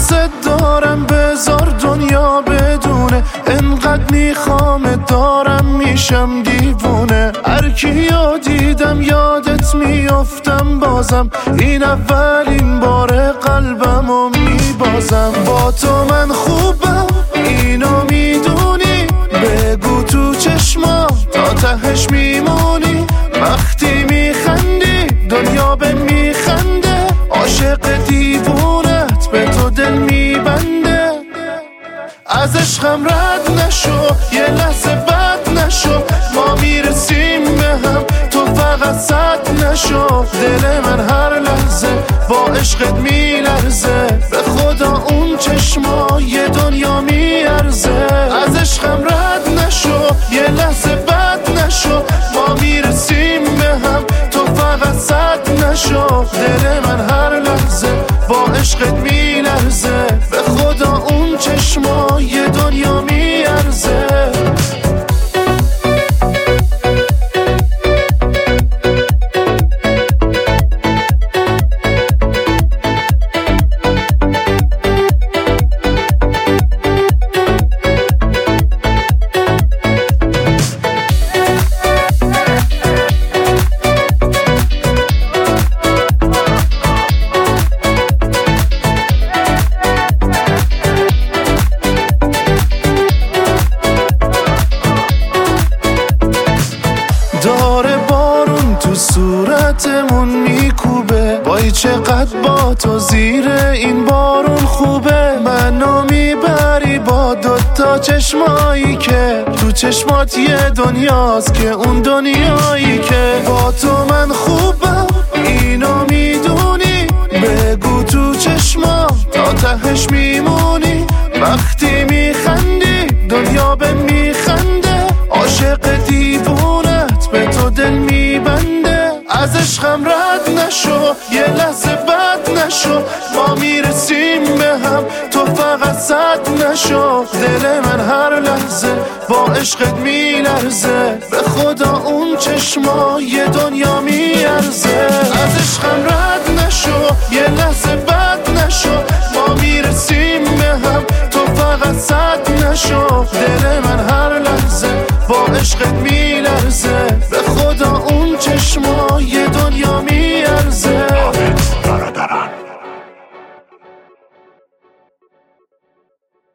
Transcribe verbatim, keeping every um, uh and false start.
دوست دارم بذار دنیا بدونه انقدر میخوام دارم میشم دیوونه. هر کیو دیدم یادت میافتم بازم این اولین بار قلبمو میبازم. با تو من خوبم اینو میدونی بگو تو چشما تا تهش میمونی. وقتی میخندی دنیا به میخنده عاشق دیوونت به تو دل میبنده. از عشقم رد نشو یه لحظه بد نشو ما میرسیم به هم تو فقط صد نشو. دل من هر لحظه با عشقت میلرزه به خدا اون چشما یه دنیا میارزه. از عشقم رد نشو یه لحظه بد نشو ما میرسیم به هم تو فقط صد نشو. دل من هر لحظه با عشقت میلرزه به خدا اون چشما یه دنیا میارزه. داره بارون تو صورتمون میکوبه وای چقدر با تو زیر این بارون خوبه. منو میبری با دوتا چشمایی که تو چشمات یه دنیاست که اون دنیایی که با تو من خوبم اینو میدونی بگو تو چشما تا تهش میمونی. وقتی میخندی دنیا به میخنده عاشق دیوونت به تو دل میبنده. از عشقم رد نشو یه لحظه بد نشو ما میرسیم به هم تو فقط صد نشو. دل من هر لحظه با عشقت میلرزه به خدا اون چشما یه دنیا میارزه. از عشقم رد نشو یه لحظه بد نشو ما میرسیم به هم تو فقط صد نشو. دل من هر لحظه با عشقت میلرزه به خدا اون چشما یه دنیا میارزه.